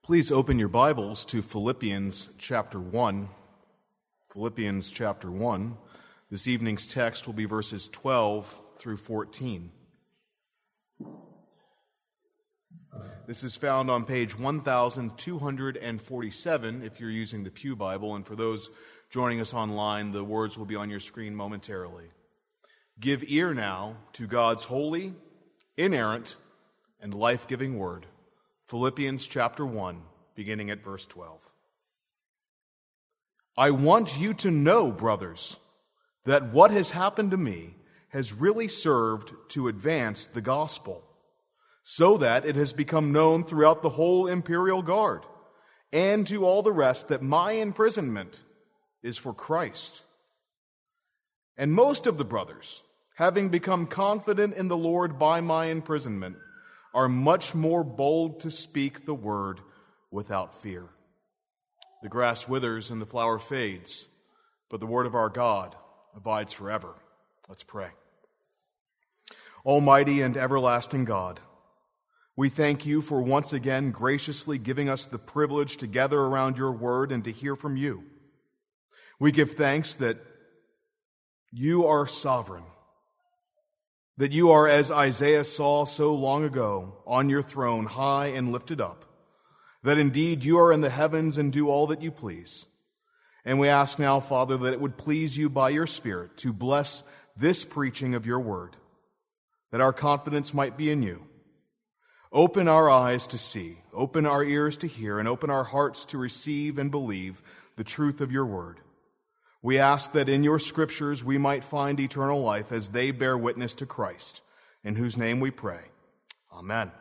Please open your Bibles to Philippians chapter 1. Philippians chapter 1. This evening's text will be verses 12 through 14. This is found on page 1247 if you're using the Pew Bible, and for those joining us online, the words will be on your screen momentarily. Give ear now to God's holy, inerrant, and life-giving word. Philippians chapter 1, beginning at verse 12. I want you to know, brothers, that what has happened to me has really served to advance the gospel, so that it has become known throughout the whole imperial guard and to all the rest that my imprisonment is for Christ. And most of the brothers, having become confident in the Lord by my imprisonment, are much more bold to speak the word without fear. The grass withers and the flower fades, but the word of our God abides forever. Let's pray. Almighty and everlasting God, we thank you for once again graciously giving us the privilege to gather around your word and to hear from you. We give thanks that you are sovereign, that you are, as Isaiah saw so long ago, on your throne, high and lifted up, that indeed you are in the heavens and do all that you please. And we ask now, Father, that it would please you by your Spirit to bless this preaching of your word, that our confidence might be in you. Open our eyes to see, open our ears to hear, and open our hearts to receive and believe the truth of your word. We ask that in your scriptures we might find eternal life as they bear witness to Christ, in whose name we pray. Amen.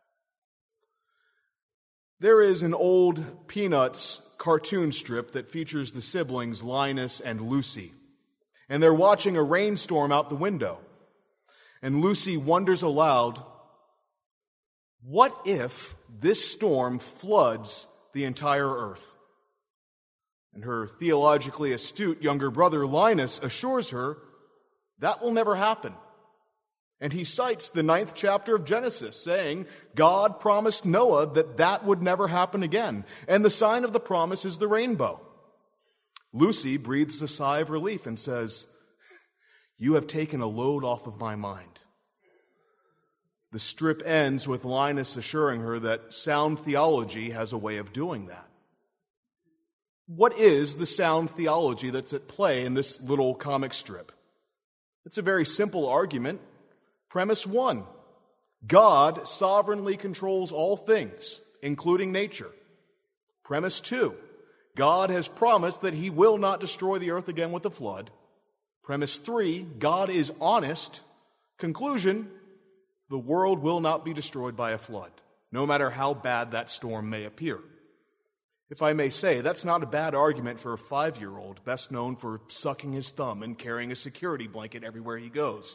There is an old Peanuts cartoon strip that features the siblings Linus and Lucy, and they're watching a rainstorm out the window. And Lucy wonders aloud, what if this storm floods the entire earth? And her theologically astute younger brother Linus assures her that will never happen. And he cites the 9th chapter of Genesis, saying God promised Noah that would never happen again. And the sign of the promise is the rainbow. Lucy breathes a sigh of relief and says, you have taken a load off of my mind. The strip ends with Linus assuring her that sound theology has a way of doing that. What is the sound theology that's at play in this little comic strip? It's a very simple argument. Premise 1, God sovereignly controls all things, including nature. Premise 2, God has promised that he will not destroy the earth again with a flood. Premise 3, God is honest. Conclusion, the world will not be destroyed by a flood, no matter how bad that storm may appear. If I may say, that's not a bad argument for a 5-year-old, best known for sucking his thumb and carrying a security blanket everywhere he goes.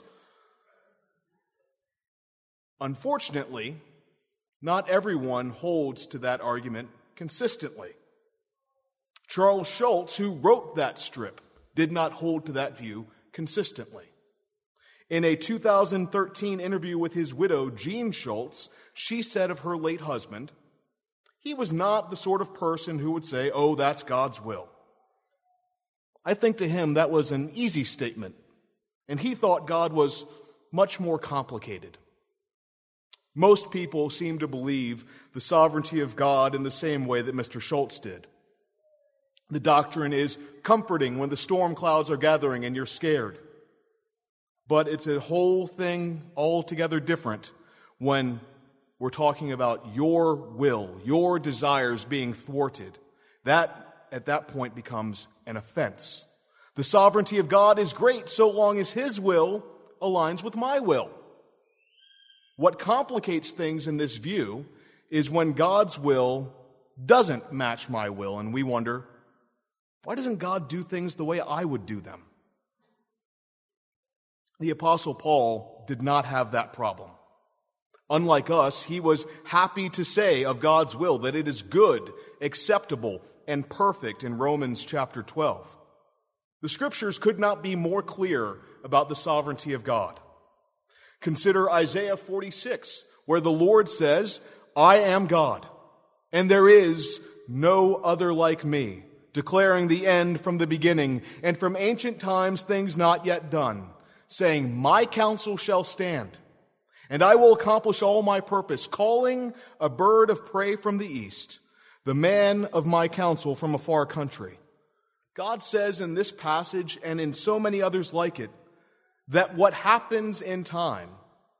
Unfortunately, not everyone holds to that argument consistently. Charles Schulz, who wrote that strip, did not hold to that view consistently. In a 2013 interview with his widow, Jean Schulz, she said of her late husband, he was not the sort of person who would say, oh, that's God's will. I think to him that was an easy statement, and he thought God was much more complicated. Most people seem to believe the sovereignty of God in the same way that Mr. Schulz did. The doctrine is comforting when the storm clouds are gathering and you're scared. But it's a whole thing altogether different when we're talking about your will, your desires being thwarted. That, at that point, becomes an offense. The sovereignty of God is great so long as his will aligns with my will. What complicates things in this view is when God's will doesn't match my will, and we wonder, why doesn't God do things the way I would do them? The Apostle Paul did not have that problem. Unlike us, he was happy to say of God's will that it is good, acceptable, and perfect in Romans chapter 12. The scriptures could not be more clear about the sovereignty of God. Consider Isaiah 46, where the Lord says, I am God. and there is no other like me, declaring the end from the beginning, and from ancient times things not yet done, saying, my counsel shall stand, and I will accomplish all my purpose, calling a bird of prey from the east, the man of my counsel from a far country. God says in this passage and in so many others like it, that what happens in time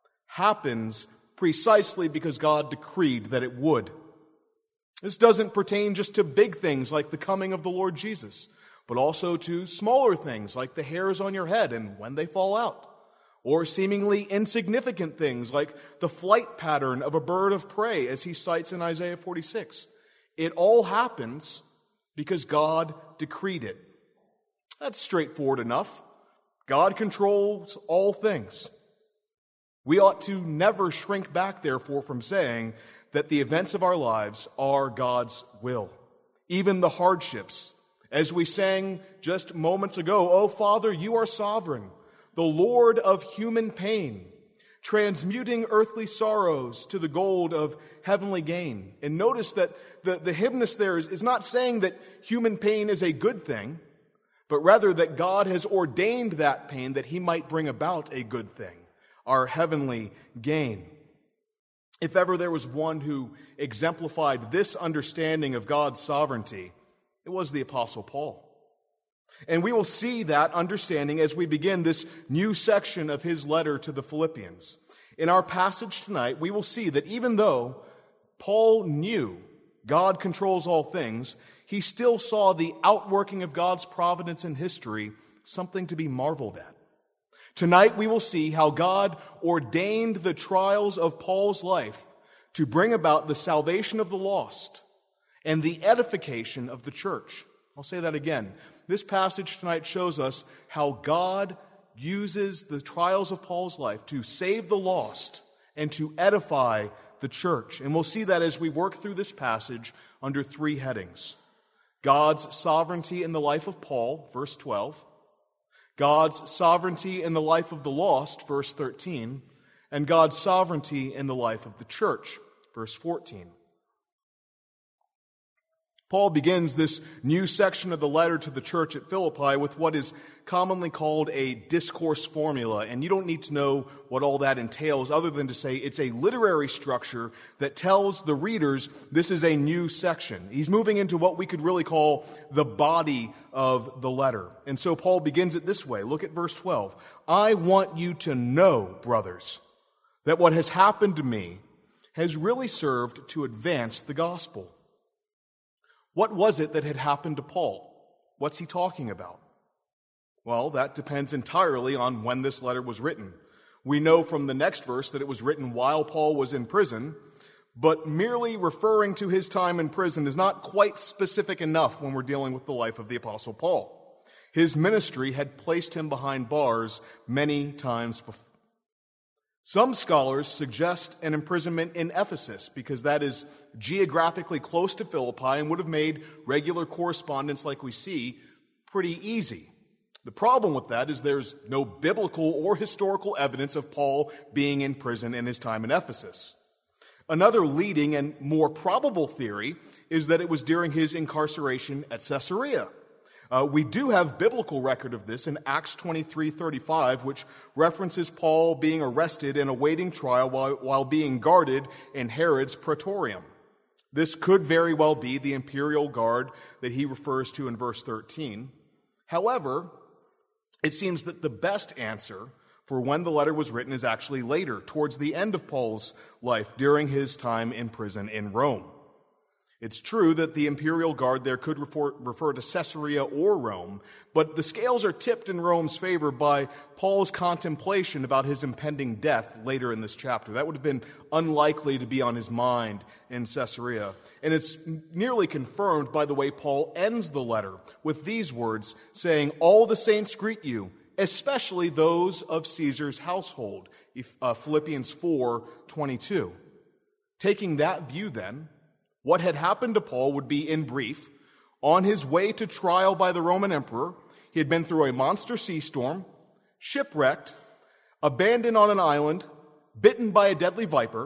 happens precisely because God decreed that it would. This doesn't pertain just to big things like the coming of the Lord Jesus, but also to smaller things like the hairs on your head and when they fall out, or seemingly insignificant things like the flight pattern of a bird of prey, as he cites in Isaiah 46. It all happens because God decreed it. That's straightforward enough. God controls all things. We ought to never shrink back, therefore, from saying that the events of our lives are God's will. Even the hardships. As we sang just moments ago, O Father, you are sovereign, the Lord of human pain, transmuting earthly sorrows to the gold of heavenly gain. And notice that the hymnist there is not saying that human pain is a good thing, but rather that God has ordained that pain that he might bring about a good thing, our heavenly gain. If ever there was one who exemplified this understanding of God's sovereignty, it was the Apostle Paul. And we will see that understanding as we begin this new section of his letter to the Philippians. In our passage tonight, we will see that even though Paul knew God controls all things, he still saw the outworking of God's providence in history something to be marveled at. Tonight we will see how God ordained the trials of Paul's life to bring about the salvation of the lost and the edification of the church. I'll say that again. This passage tonight shows us how God uses the trials of Paul's life to save the lost and to edify the church. And we'll see that as we work through this passage under three headings. God's sovereignty in the life of Paul, verse 12. God's sovereignty in the life of the lost, verse 13, and God's sovereignty in the life of the church, verse 14. Paul begins this new section of the letter to the church at Philippi with what is commonly called a discourse formula, and you don't need to know what all that entails other than to say it's a literary structure that tells the readers this is a new section. He's moving into what we could really call the body of the letter. And so Paul begins it this way. Look at verse 12. I want you to know, brothers, that what has happened to me has really served to advance the gospel. What was it that had happened to Paul? What's he talking about? Well, that depends entirely on when this letter was written. We know from the next verse that it was written while Paul was in prison, but merely referring to his time in prison is not quite specific enough when we're dealing with the life of the Apostle Paul. His ministry had placed him behind bars many times before. Some scholars suggest an imprisonment in Ephesus because that is geographically close to Philippi and would have made regular correspondence like we see pretty easy. The problem with that is there's no biblical or historical evidence of Paul being in prison in his time in Ephesus. Another leading and more probable theory is that it was during his incarceration at Caesarea. We do have biblical record of this in Acts 23:35, which references Paul being arrested and awaiting trial while being guarded in Herod's praetorium. This could very well be the imperial guard that he refers to in verse 13. However, it seems that the best answer for when the letter was written is actually later, towards the end of Paul's life, during his time in prison in Rome. It's true that the imperial guard there could refer to Caesarea or Rome, but the scales are tipped in Rome's favor by Paul's contemplation about his impending death later in this chapter. That would have been unlikely to be on his mind in Caesarea. And it's nearly confirmed by the way Paul ends the letter with these words, saying, all the saints greet you, especially those of Caesar's household, Philippians 4:22. Taking that view then, what had happened to Paul would be, in brief, on his way to trial by the Roman emperor, he had been through a monster sea storm, shipwrecked, abandoned on an island, bitten by a deadly viper,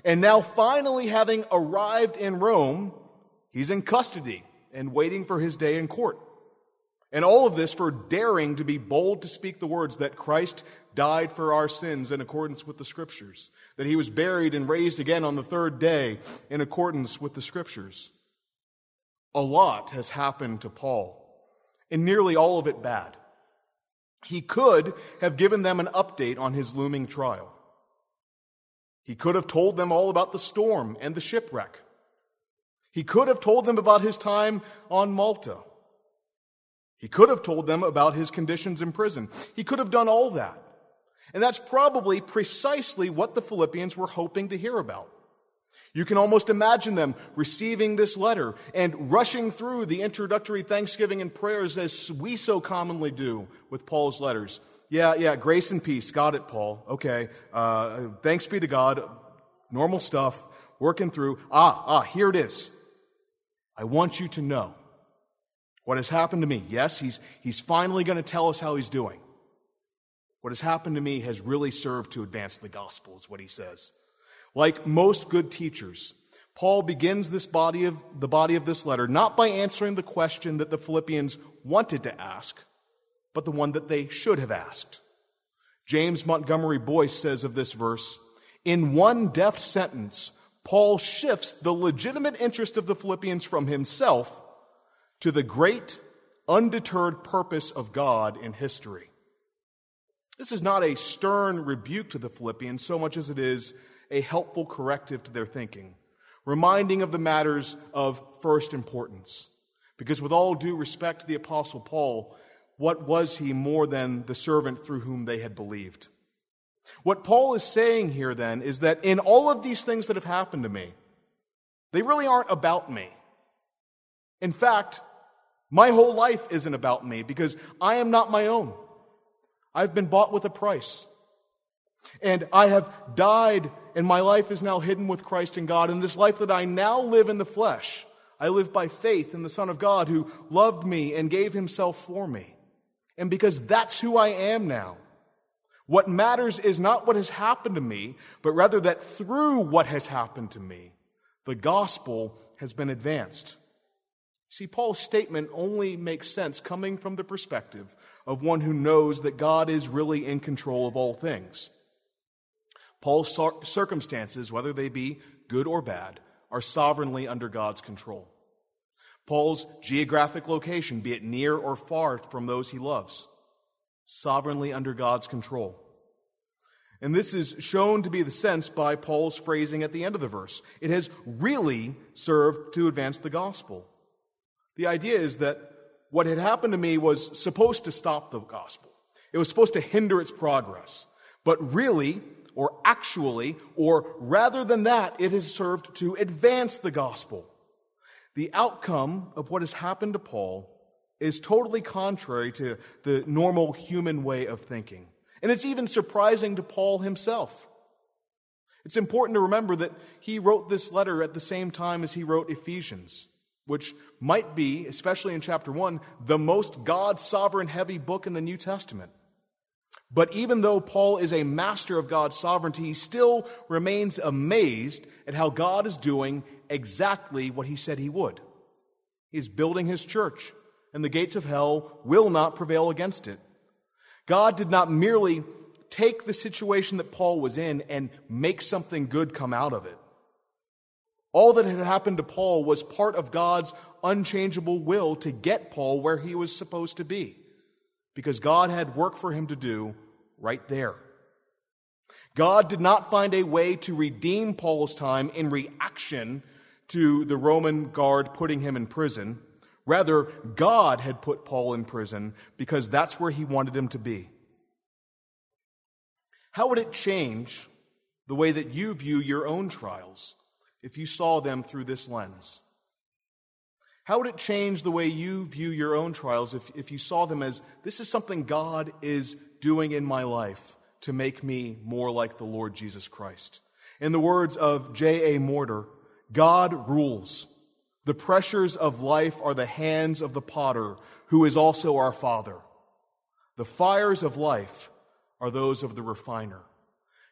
And now finally having arrived in Rome, he's in custody and waiting for his day in court. And all of this for daring to be bold to speak the words that Christ died for our sins in accordance with the Scriptures, that he was buried and raised again on the third day in accordance with the Scriptures. A lot has happened to Paul, and nearly all of it bad. He could have given them an update on his looming trial. He could have told them all about the storm and the shipwreck. He could have told them about his time on Malta. He could have told them about his conditions in prison. He could have done all that. And that's probably precisely what the Philippians were hoping to hear about. You can almost imagine them receiving this letter and rushing through the introductory thanksgiving and prayers as we so commonly do with Paul's letters. Yeah, grace and peace. Got it, Paul. Okay. Thanks be to God. Normal stuff. Working through. Here it is. I want you to know what has happened to me. Yes, he's finally going to tell us how he's doing. What has happened to me has really served to advance the gospel, is what he says. Like most good teachers, Paul begins the body of this letter not by answering the question that the Philippians wanted to ask, but the one that they should have asked. James Montgomery Boyce says of this verse, in one deft sentence, Paul shifts the legitimate interest of the Philippians from himself to the great, undeterred purpose of God in history. This is not a stern rebuke to the Philippians so much as it is a helpful corrective to their thinking, reminding of the matters of first importance. Because with all due respect to the Apostle Paul, what was he more than the servant through whom they had believed? What Paul is saying here then is that in all of these things that have happened to me, they really aren't about me. In fact, my whole life isn't about me because I am not my own. I've been bought with a price. And I have died, and my life is now hidden with Christ in God. And this life that I now live in the flesh, I live by faith in the Son of God who loved me and gave himself for me. And because that's who I am now, what matters is not what has happened to me, but rather that through what has happened to me, the gospel has been advanced. See, Paul's statement only makes sense coming from the perspective of one who knows that God is really in control of all things. Paul's circumstances, whether they be good or bad, are sovereignly under God's control. Paul's geographic location, be it near or far from those he loves, sovereignly under God's control. And this is shown to be the sense by Paul's phrasing at the end of the verse. It has really served to advance the gospel. The idea is that what had happened to me was supposed to stop the gospel. It was supposed to hinder its progress. But really, or actually, or rather than that, it has served to advance the gospel. The outcome of what has happened to Paul is totally contrary to the normal human way of thinking. And it's even surprising to Paul himself. It's important to remember that he wrote this letter at the same time as he wrote Ephesians, which might be, especially in chapter 1, the most God-sovereign heavy book in the New Testament. But even though Paul is a master of God's sovereignty, he still remains amazed at how God is doing exactly what he said he would. He's building his church, and the gates of hell will not prevail against it. God did not merely take the situation that Paul was in and make something good come out of it. All that had happened to Paul was part of God's unchangeable will to get Paul where he was supposed to be, because God had work for him to do right there. God did not find a way to redeem Paul's time in reaction to the Roman guard putting him in prison. Rather, God had put Paul in prison because that's where he wanted him to be. How would it change the way that you view your own trials if you saw them through this lens? How would it change the way you view your own trials if you saw them as, this is something God is doing in my life to make me more like the Lord Jesus Christ? In the words of J.A. Morter, God rules. The pressures of life are the hands of the potter, who is also our Father. The fires of life are those of the refiner.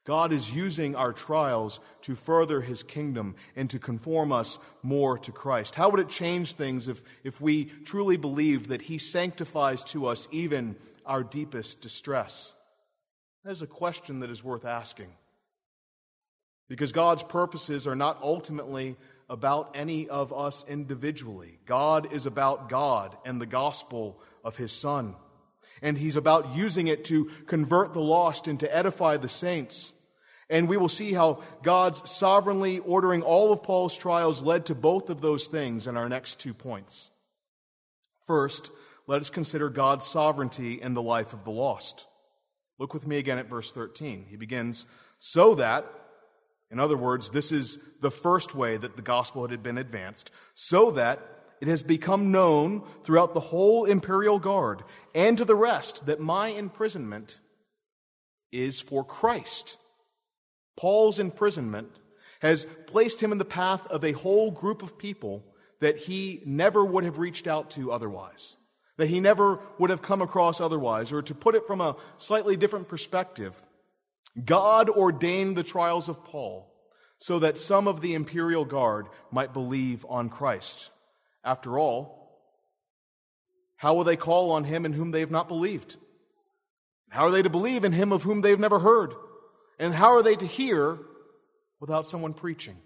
God is using our trials to further his kingdom and to conform us more to Christ. How would it change things if we truly believed that he sanctifies to us even our deepest distress? That is a question that is worth asking. Because God's purposes are not ultimately about any of us individually. God is about God and the gospel of his Son. And he's about using it to convert the lost and to edify the saints. And we will see how God's sovereignly ordering all of Paul's trials led to both of those things in our next 2 points. First, let us consider God's sovereignty in the life of the lost. Look with me again at verse 13. He begins, so that, in other words, this is the first way that the gospel had been advanced, so that it has become known throughout the whole imperial guard and to the rest that my imprisonment is for Christ. Paul's imprisonment has placed him in the path of a whole group of people that he never would have reached out to otherwise, that he never would have come across otherwise. Or to put it from a slightly different perspective, God ordained the trials of Paul so that some of the imperial guard might believe on Christ. After all, how will they call on him in whom they have not believed? How are they to believe in him of whom they have never heard? And how are they to hear without someone preaching?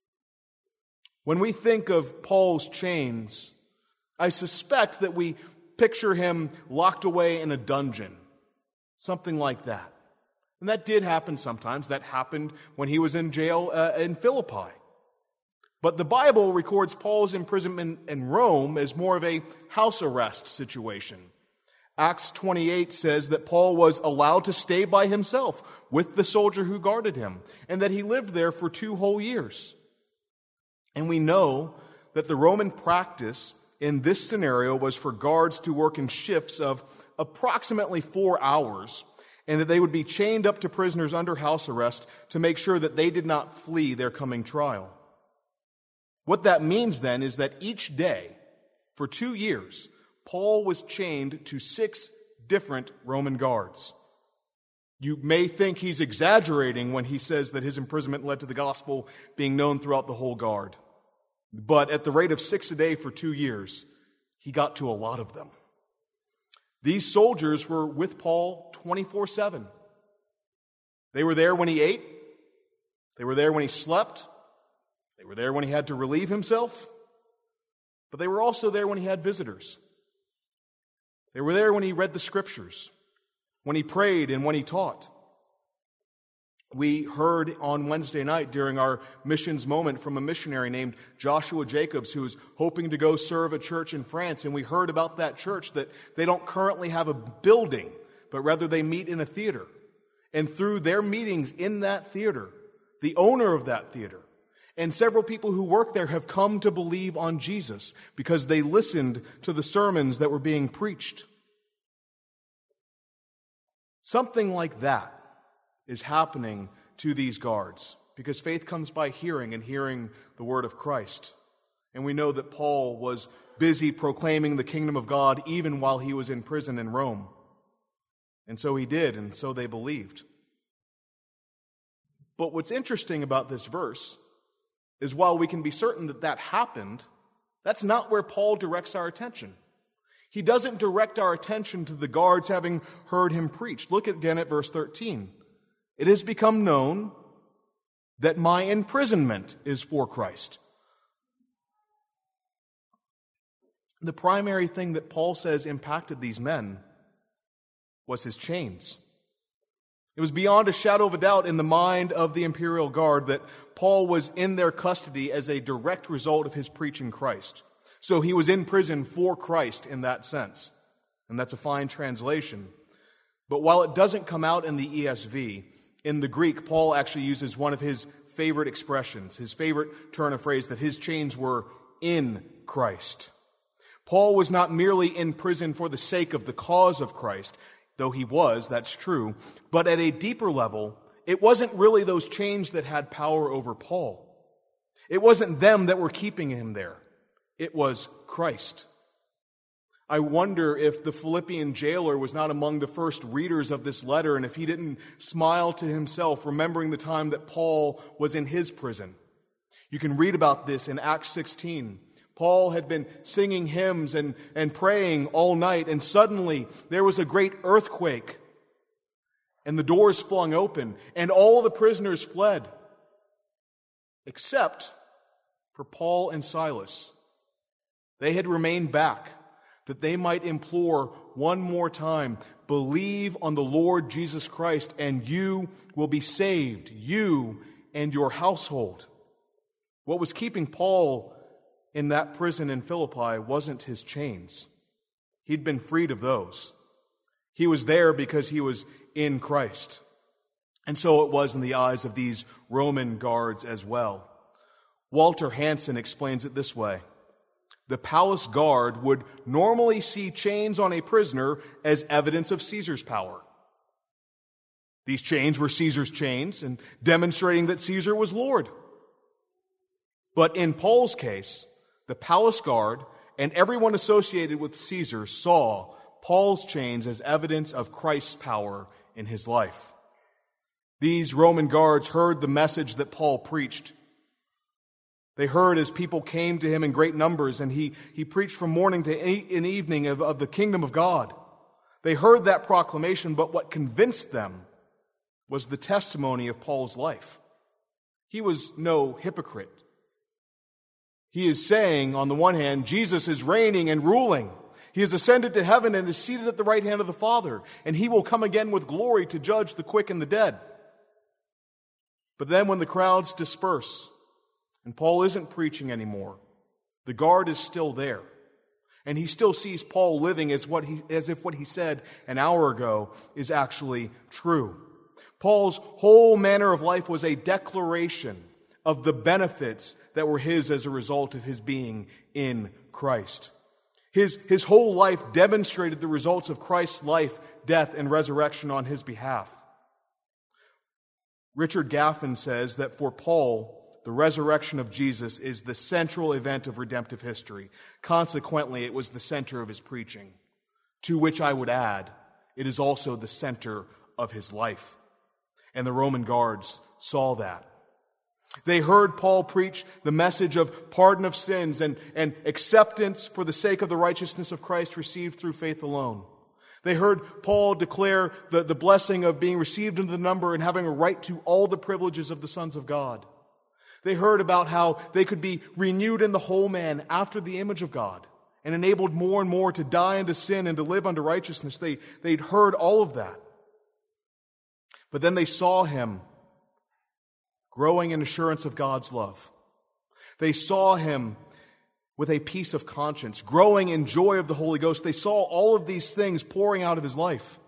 When we think of Paul's chains, I suspect that we picture him locked away in a dungeon, something like that. And that did happen sometimes. That happened when he was in jail in Philippi. But the Bible records Paul's imprisonment in Rome as more of a house arrest situation. Acts 28 says that Paul was allowed to stay by himself with the soldier who guarded him, and that he lived there for 2 whole years. And we know that the Roman practice in this scenario was for guards to work in shifts of approximately 4 hours, and that they would be chained up to prisoners under house arrest to make sure that they did not flee their coming trial. What that means then is that each day, for 2 years, Paul was chained to 6 different Roman guards. You may think he's exaggerating when he says that his imprisonment led to the gospel being known throughout the whole guard. But at the rate of 6 a day for 2 years, he got to a lot of them. These soldiers were with Paul 24/7. They were there when he ate. They were there when he slept. They were there when he had to relieve himself. But they were also there when he had visitors. They were there when he read the scriptures, when he prayed, and when he taught. We heard on Wednesday night during our missions moment from a missionary named Joshua Jacobs, who was hoping to go serve a church in France. And we heard about that church, that they don't currently have a building, but rather they meet in a theater. And through their meetings in that theater, the owner of that theater and several people who work there have come to believe on Jesus because they listened to the sermons that were being preached. Something like that is happening to these guards because faith comes by hearing, and hearing the word of Christ. And we know that Paul was busy proclaiming the kingdom of God even while he was in prison in Rome. And so he did, and so they believed. But what's interesting about this verse is while we can be certain that that happened, that's not where Paul directs our attention. He doesn't direct our attention to the guards having heard him preach. Look again at verse 13. It has become known that my imprisonment is for Christ. The primary thing that Paul says impacted these men was his chains. It was beyond a shadow of a doubt in the mind of the imperial guard that Paul was in their custody as a direct result of his preaching Christ. So he was in prison for Christ in that sense. And that's a fine translation. But while it doesn't come out in the ESV, in the Greek, Paul actually uses one of his favorite expressions, his favorite turn of phrase, that his chains were in Christ. Paul was not merely in prison for the sake of the cause of Christ, though he was, that's true. But at a deeper level, it wasn't really those chains that had power over Paul. It wasn't them that were keeping him there. It was Christ. I wonder if the Philippian jailer was not among the first readers of this letter, and if he didn't smile to himself, remembering the time that Paul was in his prison. You can read about this in Acts 16. Paul had been singing hymns and praying all night, and suddenly there was a great earthquake, and the doors flung open, and all the prisoners fled, except for Paul and Silas. They had remained back, that they might implore one more time, believe on the Lord Jesus Christ, and you will be saved, you and your household. What was keeping Paul in that prison in Philippi wasn't his chains. He'd been freed of those. He was there because he was in Christ. And so it was in the eyes of these Roman guards as well. Walter Hansen explains it this way. The palace guard would normally see chains on a prisoner as evidence of Caesar's power. These chains were Caesar's chains, and demonstrating that Caesar was Lord. But in Paul's case, the palace guard and everyone associated with Caesar saw Paul's chains as evidence of Christ's power in his life. These Roman guards heard the message that Paul preached. They heard as people came to him in great numbers, and he preached from morning to evening of the kingdom of God. They heard that proclamation, but what convinced them was the testimony of Paul's life. He was no hypocrite. He is saying, on the one hand, Jesus is reigning and ruling. He has ascended to heaven and is seated at the right hand of the Father, and he will come again with glory to judge the quick and the dead. But then when the crowds disperse, and Paul isn't preaching anymore, the guard is still there. And he still sees Paul living as if what he said an hour ago is actually true. Paul's whole manner of life was a declaration of the benefits that were his as a result of his being in Christ. His whole life demonstrated the results of Christ's life, death, and resurrection on his behalf. Richard Gaffin says that for Paul, the resurrection of Jesus is the central event of redemptive history. Consequently, it was the center of his preaching, to which I would add, it is also the center of his life. And the Roman guards saw that. They heard Paul preach the message of pardon of sins and acceptance for the sake of the righteousness of Christ received through faith alone. They heard Paul declare the blessing of being received into the number and having a right to all the privileges of the sons of God. They heard about how they could be renewed in the whole man after the image of God and enabled more and more to die unto sin and to live unto righteousness. They'd heard all of that. But then they saw him growing in assurance of God's love. They saw him with a peace of conscience, growing in joy of the Holy Ghost. They saw all of these things pouring out of his life.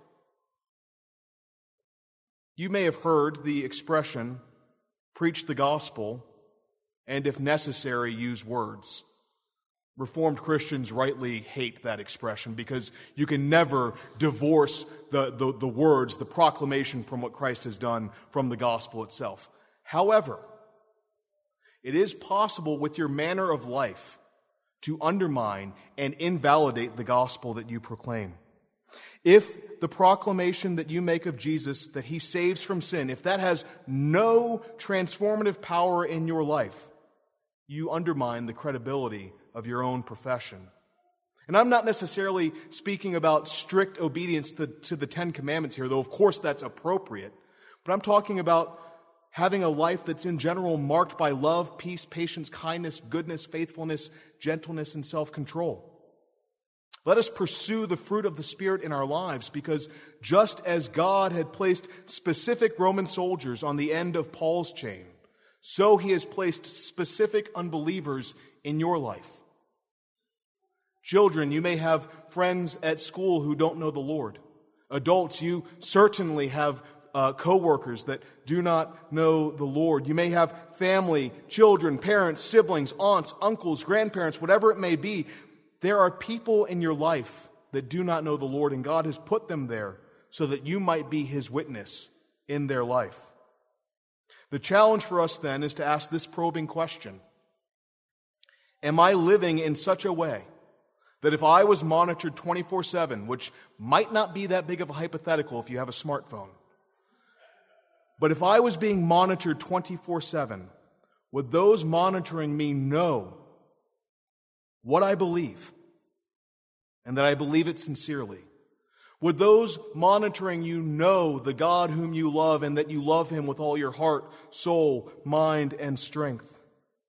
You may have heard the expression, preach the gospel, and if necessary, use words. Reformed Christians rightly hate that expression because you can never divorce the words, the proclamation from what Christ has done from the gospel itself. However, it is possible with your manner of life to undermine and invalidate the gospel that you proclaim. If the proclamation that you make of Jesus, that he saves from sin, if that has no transformative power in your life, you undermine the credibility of your own profession. And I'm not necessarily speaking about strict obedience to the Ten Commandments here, though of course that's appropriate. But I'm talking about having a life that's in general marked by love, peace, patience, kindness, goodness, faithfulness, gentleness, and self-control. Let us pursue the fruit of the Spirit in our lives, because just as God had placed specific Roman soldiers on the end of Paul's chain, so he has placed specific unbelievers in your life. Children, you may have friends at school who don't know the Lord. Adults, you certainly have co-workers that do not know the Lord. You may have family, children, parents, siblings, aunts, uncles, grandparents, whatever it may be. There are people in your life that do not know the Lord, and God has put them there so that you might be his witness in their life. The challenge for us then is to ask this probing question. Am I living in such a way That if I was monitored 24/7, which might not be that big of a hypothetical if you have a smartphone, but if I was being monitored 24/7, would those monitoring me know what I believe and that I believe it sincerely? Would those monitoring you know the God whom you love and that you love him with all your heart, soul, mind, and strength?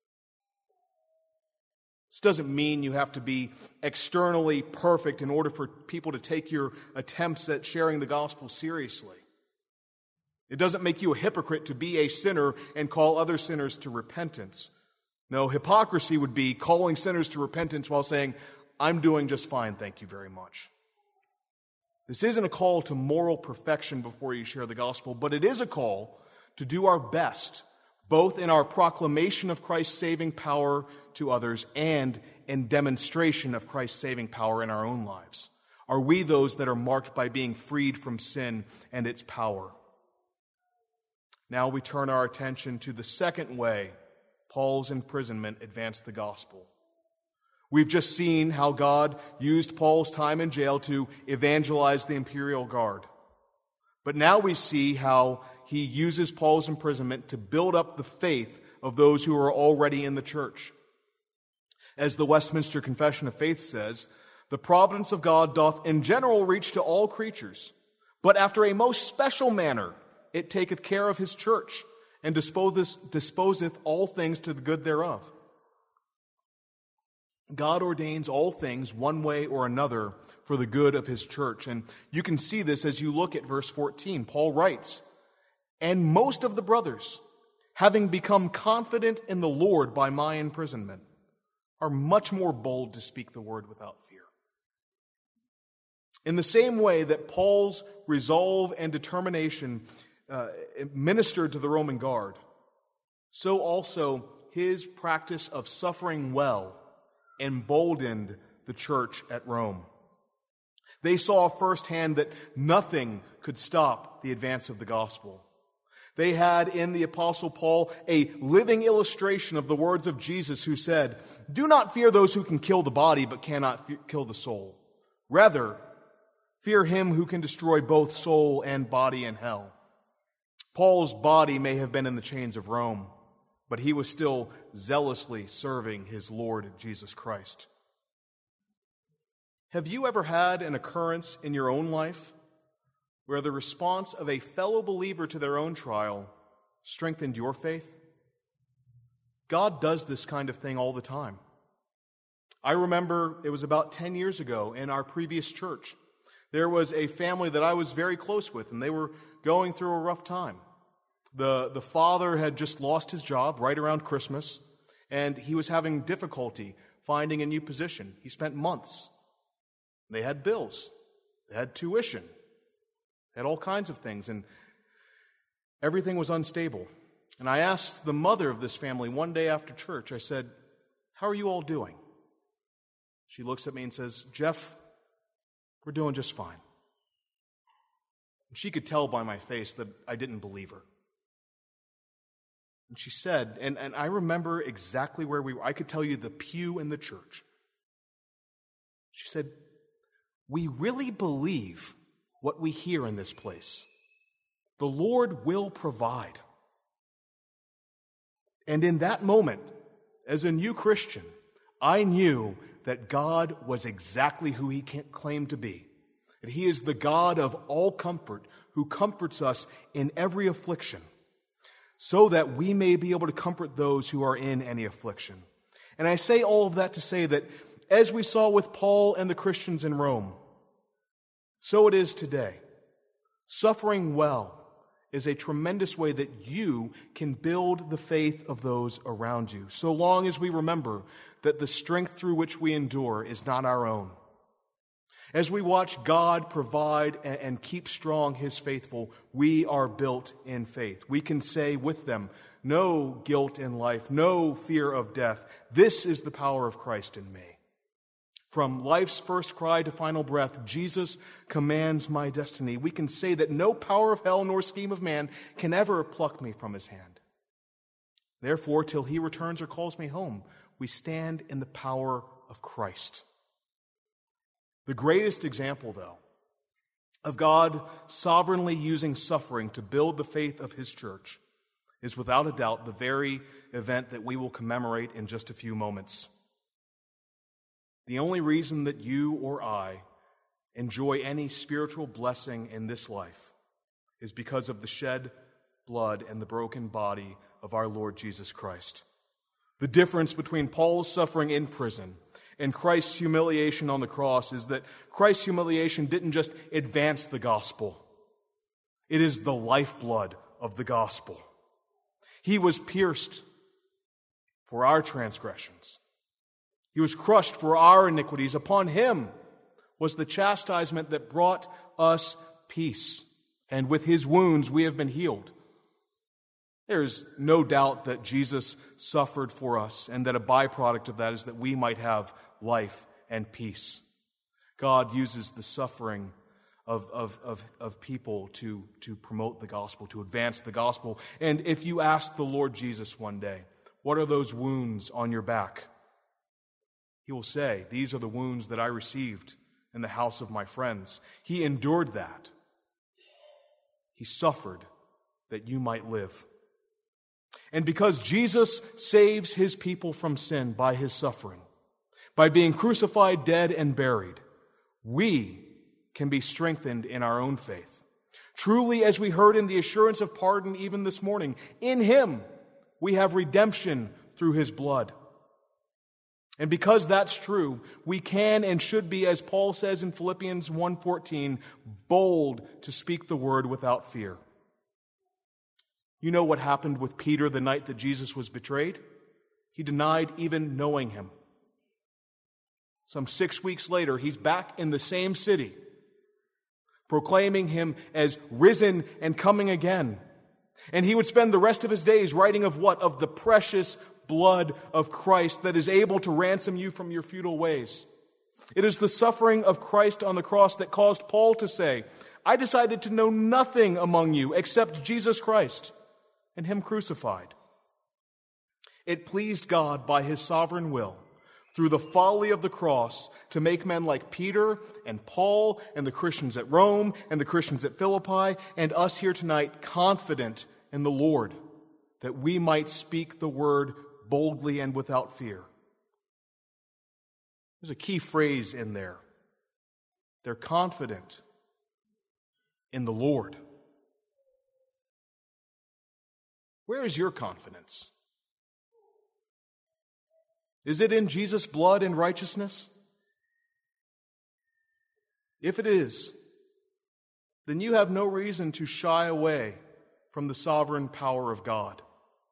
This doesn't mean you have to be externally perfect in order for people to take your attempts at sharing the gospel seriously. It doesn't make you a hypocrite to be a sinner and call other sinners to repentance. No, hypocrisy would be calling sinners to repentance while saying, I'm doing just fine, thank you very much. This isn't a call to moral perfection before you share the gospel, but it is a call to do our best, both in our proclamation of Christ's saving power to others and in demonstration of Christ's saving power in our own lives. Are we those that are marked by being freed from sin and its power? Now we turn our attention to the second way Paul's imprisonment advanced the gospel. We've just seen how God used Paul's time in jail to evangelize the imperial guard. But now we see how he uses Paul's imprisonment to build up the faith of those who are already in the church. As the Westminster Confession of Faith says, the providence of God doth in general reach to all creatures, but after a most special manner it taketh care of his church, and disposeth all things to the good thereof. God ordains all things one way or another for the good of his church. And you can see this as you look at verse 14. Paul writes, and most of the brothers, having become confident in the Lord by my imprisonment, are much more bold to speak the word without fear. In the same way that Paul's resolve and determination ministered to the Roman guard, so also his practice of suffering well emboldened the church at Rome. They saw firsthand that nothing could stop the advance of the gospel. They had in the Apostle Paul a living illustration of the words of Jesus who said, do not fear those who can kill the body but cannot kill the soul. Rather, fear him who can destroy both soul and body in hell. Paul's body may have been in the chains of Rome, but he was still zealously serving his Lord Jesus Christ. Have you ever had an occurrence in your own life where the response of a fellow believer to their own trial strengthened your faith? God does this kind of thing all the time. I remember it was about 10 years ago in our previous church. There was a family that I was very close with, and they were going through a rough time. The father had just lost his job right around Christmas, and he was having difficulty finding a new position. He spent months. They had bills. They had tuition. They had all kinds of things, and everything was unstable. And I asked the mother of this family one day after church, I said, how are you all doing? She looks at me and says, Jeff, we're doing just fine. And she could tell by my face that I didn't believe her. And she said, and I remember exactly where we were. I could tell you the pew in the church. She said, we really believe what we hear in this place. The Lord will provide. And in that moment, as a new Christian, I knew that God was exactly who he claimed to be. That he is the God of all comfort, who comforts us in every affliction, so that we may be able to comfort those who are in any affliction. And I say all of that to say that as we saw with Paul and the Christians in Rome, so it is today. Suffering well is a tremendous way that you can build the faith of those around you, so long as we remember that the strength through which we endure is not our own. As we watch God provide and keep strong his faithful, we are built in faith. We can say with them, no guilt in life, no fear of death. This is the power of Christ in me. From life's first cry to final breath, Jesus commands my destiny. We can say that no power of hell nor scheme of man can ever pluck me from his hand. Therefore, till he returns or calls me home, we stand in the power of Christ. The greatest example, though, of God sovereignly using suffering to build the faith of his church is without a doubt the very event that we will commemorate in just a few moments. The only reason that you or I enjoy any spiritual blessing in this life is because of the shed blood and the broken body of our Lord Jesus Christ. The difference between Paul's suffering in prison and Christ's humiliation on the cross is that Christ's humiliation didn't just advance the gospel. It is the lifeblood of the gospel. He was pierced for our transgressions. He was crushed for our iniquities. Upon him was the chastisement that brought us peace. And with his wounds we have been healed. There is no doubt that Jesus suffered for us, and that a byproduct of that is that we might have life and peace. God uses the suffering of people to promote the gospel, to advance the gospel. And if you ask the Lord Jesus one day, what are those wounds on your back? He will say, these are the wounds that I received in the house of my friends. He endured that. He suffered that you might live. And because Jesus saves his people from sin by his suffering, by being crucified, dead, and buried, we can be strengthened in our own faith. Truly, as we heard in the assurance of pardon even this morning, in him we have redemption through his blood. And because that's true, we can and should be, as Paul says in Philippians 1:14, bold to speak the word without fear. You know what happened with Peter the night that Jesus was betrayed? He denied even knowing him. Some 6 weeks later, he's back in the same city, proclaiming him as risen and coming again. And he would spend the rest of his days writing of what? Of the precious blood of Christ that is able to ransom you from your futile ways. It is the suffering of Christ on the cross that caused Paul to say, I decided to know nothing among you except Jesus Christ and him crucified. It pleased God by his sovereign will, through the folly of the cross, to make men like Peter and Paul and the Christians at Rome and the Christians at Philippi and us here tonight confident in the Lord, that we might speak the word boldly and without fear. There's a key phrase in there. They're confident in the Lord. Where is your confidence? Is it in Jesus' blood and righteousness? If it is, then you have no reason to shy away from the sovereign power of God.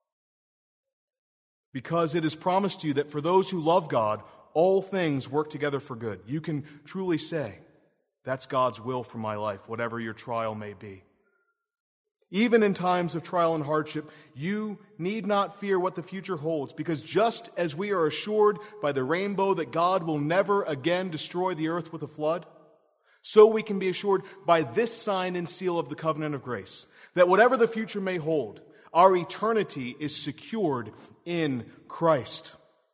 Because it is promised to you that for those who love God, all things work together for good. You can truly say, that's God's will for my life, whatever your trial may be. Even in times of trial and hardship, you need not fear what the future holds, because just as we are assured by the rainbow that God will never again destroy the earth with a flood, so we can be assured by this sign and seal of the covenant of grace, that whatever the future may hold, our eternity is secured in Christ.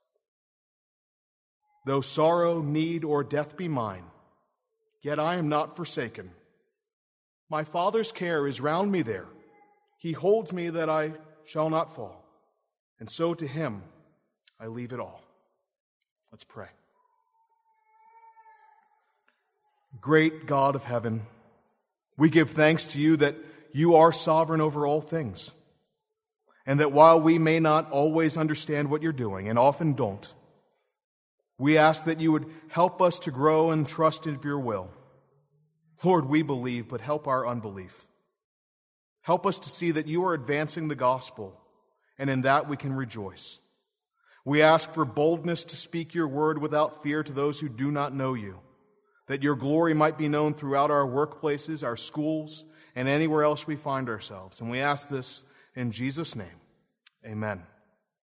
Though sorrow, need, or death be mine, yet I am not forsaken. My Father's care is round me there. He holds me that I shall not fall. And so to him I leave it all. Let's pray. Great God of heaven, we give thanks to you that you are sovereign over all things, and that while we may not always understand what you're doing, and often don't, we ask that you would help us to grow and trust in your will. Lord, we believe, but help our unbelief. Help us to see that you are advancing the gospel, and in that we can rejoice. We ask for boldness to speak your word without fear to those who do not know you, that your glory might be known throughout our workplaces, our schools, and anywhere else we find ourselves. And we ask this in Jesus' name. Amen.